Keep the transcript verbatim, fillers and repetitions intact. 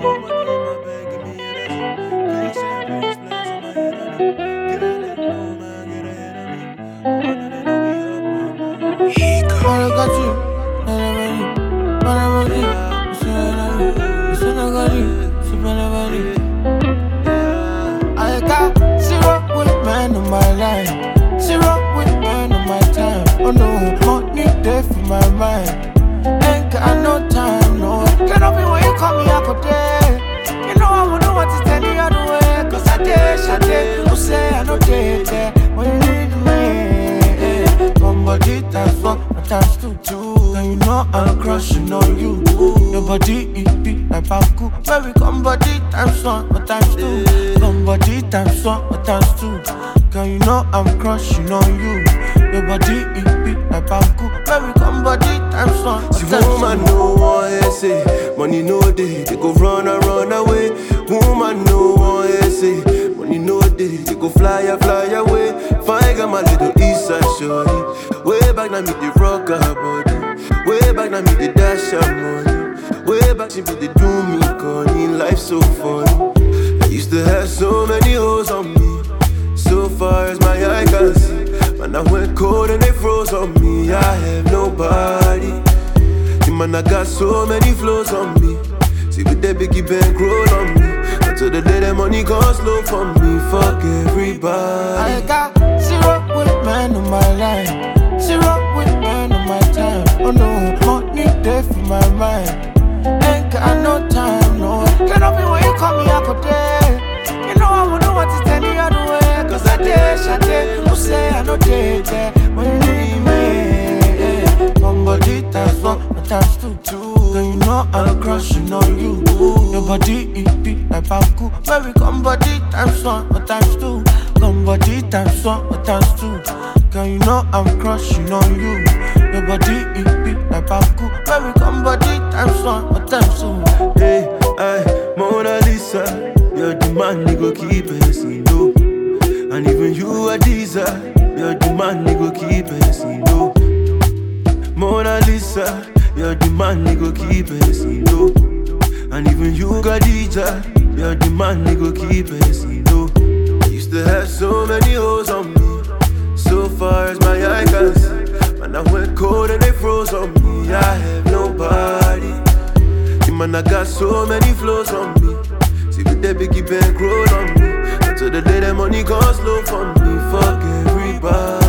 more money in my bag, give me energy. Take champagne, splash on my head, honey. Get a little more, man, get ahead of me. Oh, no, they know we up right now. I got you, I never knew, I never knew. You said I love you, you said I got you, so I never knew. I got zero with man on my line, zero with man on my time. Oh no, money there for my mind. Ain't got no time, no. Get up when you call me, I go there. You know I wouldn't want to tell you other way. Cause I did, I did, you say I know they there. When you need me, somebody that's what attached to you. And you know I'm crushing on you. Your body, it beat like Baku. Baby, come body times one, or times two. Come body times one, or times two. Girl, you know I'm crushing on you. Your body, it beat like Baku. Baby, come body times one, or See, times two. woman, no one say money no day, they go run and run away. Woman, no one say money no day, they go fly a fly away. Fine, got my little east side shorty. Way back now, me the rock her body. Way back now, me the dash her money. Way back, she be the do me corny. Life so funny. I used to have so many hoes on me. So far as my eye can see. Man, I went cold and they froze on me. I have nobody. See, man, I got so many flows on me. See, with that biggie bank roll on me. Until the day that money goes slow for me. Fuck everybody. I got zero with man on my line, zero with man on my time. Oh no, money there for my mind. Ain't got no time, no. Get up when you call me, I go there. You know I wouldn't want to tell you other way. Cause I did, I did, you say I know they there. When you need me, somebody that's one, attached to two. Girl, you know I'm crushing on you. Your body, it beat like Baku. Baby, come body times one, or times two. Come body times one, or times two. Girl, you know I'm crushing on you. Your body, it beat like Baku. Baby, come body times one, or times two. Hey, I, Mona Lisa, you're the man, you go keep us in no. And even you are Lisa, you're the man, you go keep us in no. Mona Lisa, you're the man, you go keep us in no. And even you Khadija, you're the man, you go keep us in no. I used to have so many hoes on me. So far as my eye can see. Man, I went cold and they froze on me. I have nobody. See, man, I got so many flows on me. See, with that biggie bank roll on me. Until the day that money goes slow for me. Fuck everybody.